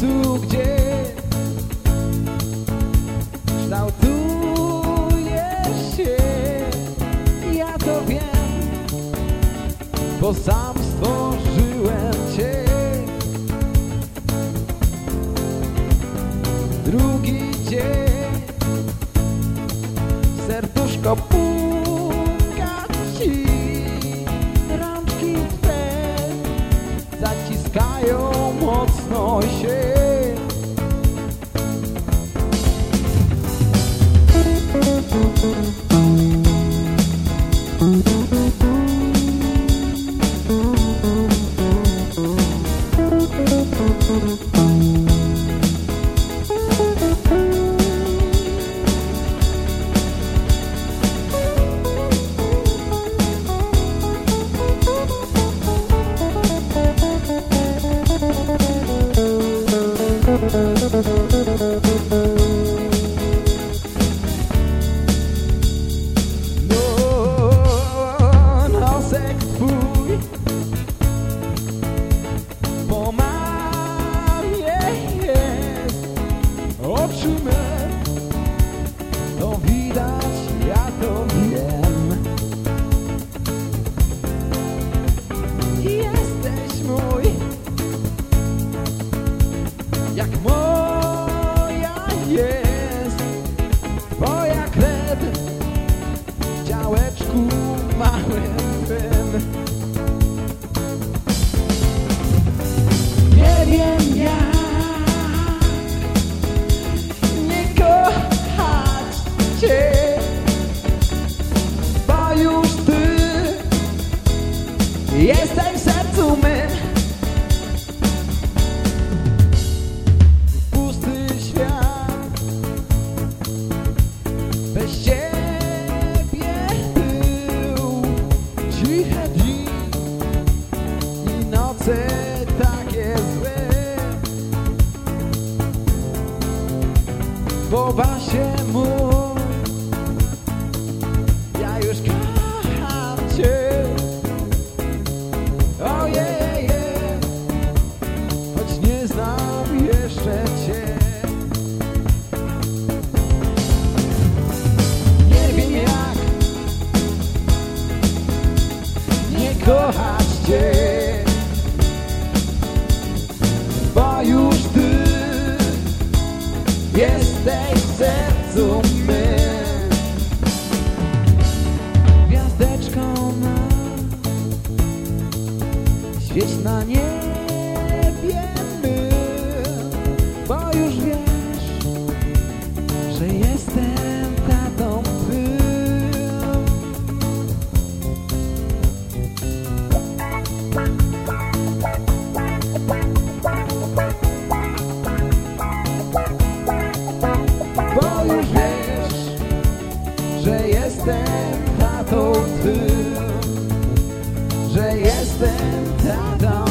miejscu, gdzie kształtujesz się. Ja to wiem, bo sam stworzyłem cię. Drugi dzień, serduszko puka ci, rączki twe zaciskają mocno się. Nosek twój po mamie jest, oczy me to widać, ja to wiem. Jesteś mój, jak moja jest twoja krew w ciałeczku małym twym. Nie wiem jak nie kochać cię, bo już ty jesteś w sercu mym. Pusty świat bez ciebie był, ciche dni i noce takie złe. Bobasie mój, ja już kocham cię. Ojej, choć nie znam jeszcze cię. Nie wiem jak nie kochać cię, bo już ty jesteś w sercu mym. Gwiazdeczką ma, świeć na niebie mym, bo już wiesz, że jestem tatą twym. Bo już wiesz, że jestem tatą twym, że jestem tatą